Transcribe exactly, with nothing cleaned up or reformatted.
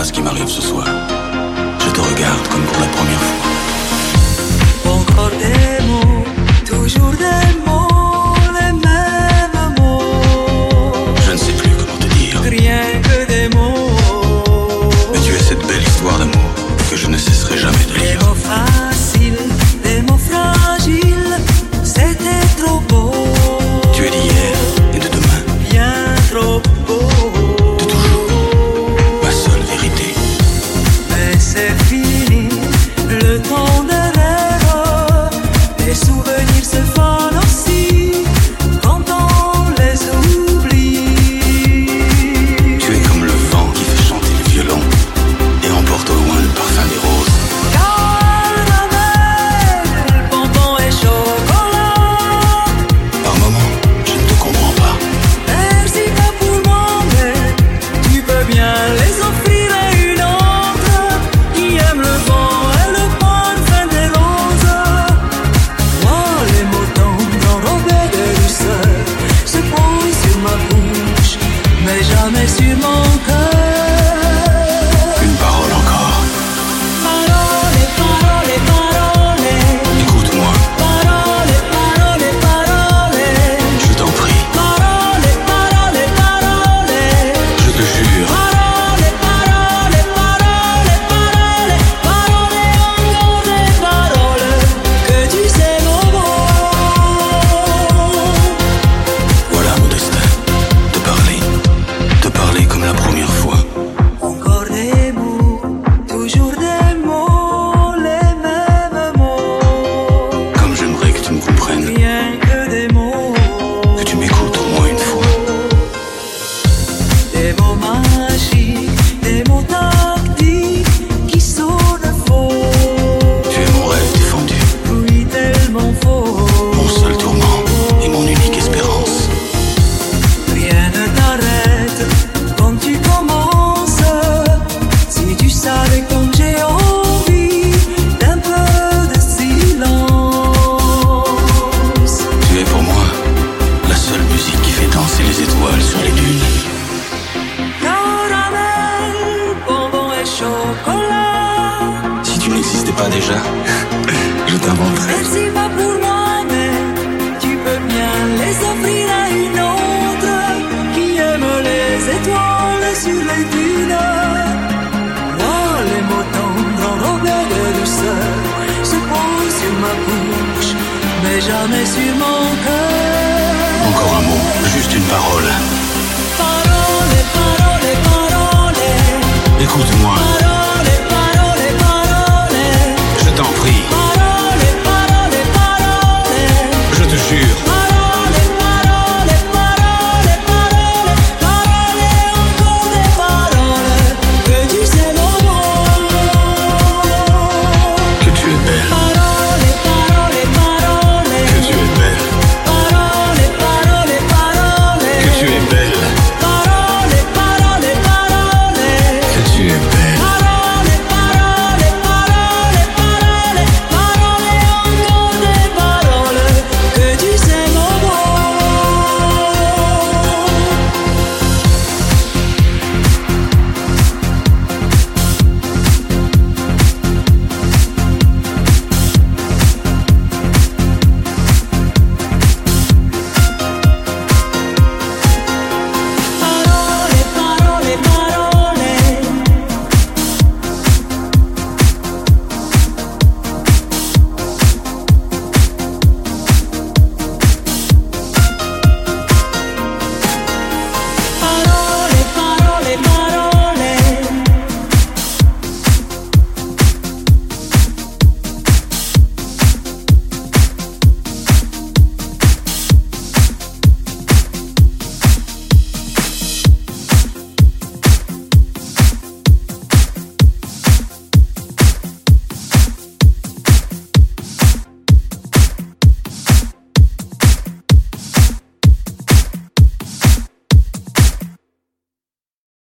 ce qui m'arrive ce soir. Je te regarde comme pour la première fois. Encore des mots, toujours des mots, les mêmes mots. Je ne sais plus comment te dire. Rien que des mots. Mais tu es cette belle histoire d'amour que je ne cesserai jamais de Des lire. mots faciles, des mots fragiles, c'était trop beau. Tu es d'hier et de demain, Bien trop beau. de toujours, ma seule vérité. Mais c'est fini, le temps des rêves. Les souvenirs se fanent aussi quand on les oublie. Tu es comme le vent qui fait chanter le violon et emporte au loin le parfum des roses. Caramel, bonbon et chocolat. Par moments, je ne te comprends pas. Merci pas pour moi, mais tu peux bien les offrir à une autre qui aime le vent et le parfum des roses. Moi, les mots tendres enrobés de douceur se posent sur ma bouche, mais jamais sur mon cœur. Une parole encore. Parole, parole, parole. Écoute-moi, Parole, parole, parole. je t'en prie. Parole, parole, parole. Je te jure, Parole, parole, parole, parole. Parole, encore des paroles que tu sais mon mot. voilà mon destin. Te parler, te parler comme la première fois. Encore des mots, toujours des mots, les mêmes mots. Comme j'aimerais que tu me comprennes, Rien que des mots. que tu m'écoutes au moins une fois. Des mots magiques, des mots tactiques qui sonnent faux. Tu es mon rêve défendu, Oui, tellement faux. mon seul tourment et mon unique espérance. Rien ne t'arrête quand tu commences. Si tu savais comme j'ai envie d'un peu de silence. Tu es pour moi la seule musique qui fait danser les étoiles sur les dunes. Caramel, bonbon et chocolat. Si tu n'existais pas déjà, je t'inventerais. Merci pas pour moi, mais tu peux bien les offrir à une autre qui aime les étoiles sur les dunes. Moi, les mots tendres enrobés de douceur se posent sur ma bouche, mais jamais sur mon cœur. Encore un mot, juste une parole. Parole, parole, parole. Écoute-moi, Parole,